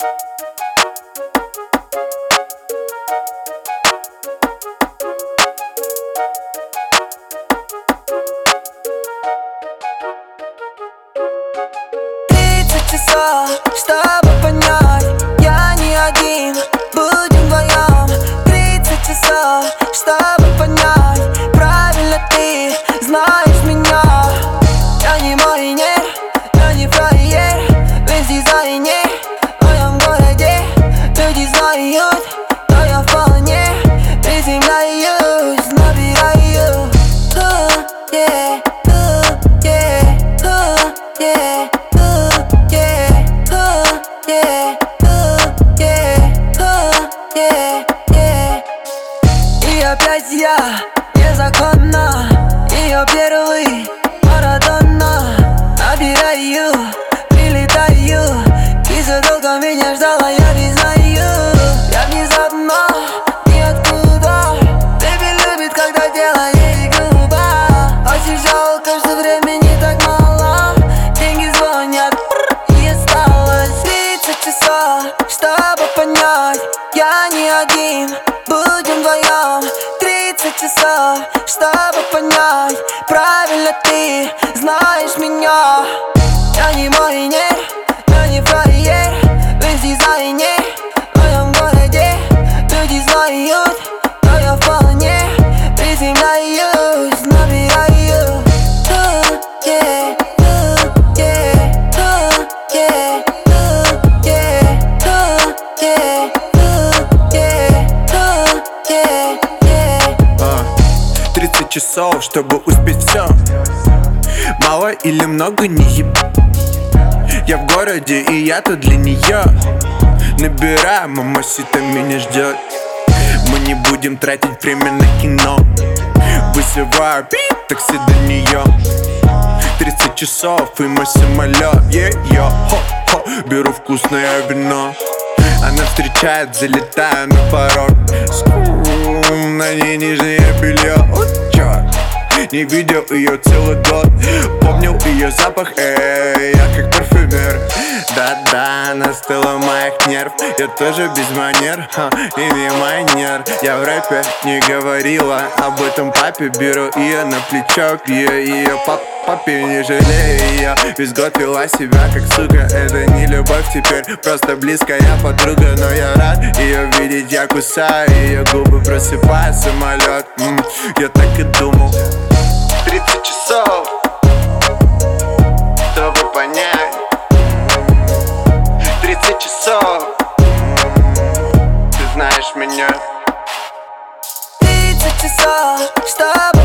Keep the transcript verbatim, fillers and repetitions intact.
Тридцать часов, чтобы понять, я не один, будем вдвоем. Тридцать часов, чтобы понять, правильно ты знаешь меня. Я не маринер, я не фраер, весь дизайнер. В моем городе люди знают, но я вполне приземляюсь, набираю. uh, yeah, uh, yeah, uh, yeah, uh, yeah, uh, yeah, uh, yeah, uh, yeah, yeah. И опять я незаконно, ее первый Марадона. Набираю, прилетаю, киса долго меня ждала, я признаю. Я внезапно, ниоткуда, baby любит, когда делаю ей грубо. Очень жалко, что времени так мало, деньги звонят, и осталось тридцать часов, чтобы понять, я не один, будем вдвоем. Тридцать часов, чтобы понять, правильно ты знаешь меня. Я не маринер, я не фраер, весь дизайнер. В моем городе люди знают, но я вполне приземляюсь, набираю. uh, yeah, uh, yeah, uh, yeah, uh, yeah, uh, yeah, uh, yeah, uh, yeah, yeah. Тридцать часов, чтобы успеть все. Мало или много, не еб... Я в городе, и я тут для нее. Набираю, мамасита меня ждет. Мы не будем тратить время на кино. Вызываю пип, такси до нее. Тридцать часов, и мой самолет. Yeah, yo, хо, хо. Беру вкусное вино. Она встречает, залетаю на порог. Скум, на ней нижнее белье. О, чёрт, не видел ее целый год. Помнил ее запах, эй, я как парфюмер. Да-да, она стала моих нерв. Я тоже без манер, ха, и не майнер. Я в рэпе не говорила об этом папе. Беру ее на плечо, пью ее пап. Папе, не жалею ее. Весь год вела себя как сука. Это не любовь теперь, просто близкая подруга. Но я рад ее видеть, я кусаю ее губы, просыпаю самолет. М-м, я так и думал. Тридцать часов, чтобы понять. Тридцать часов, ты знаешь меня. Тридцать часов, чтобы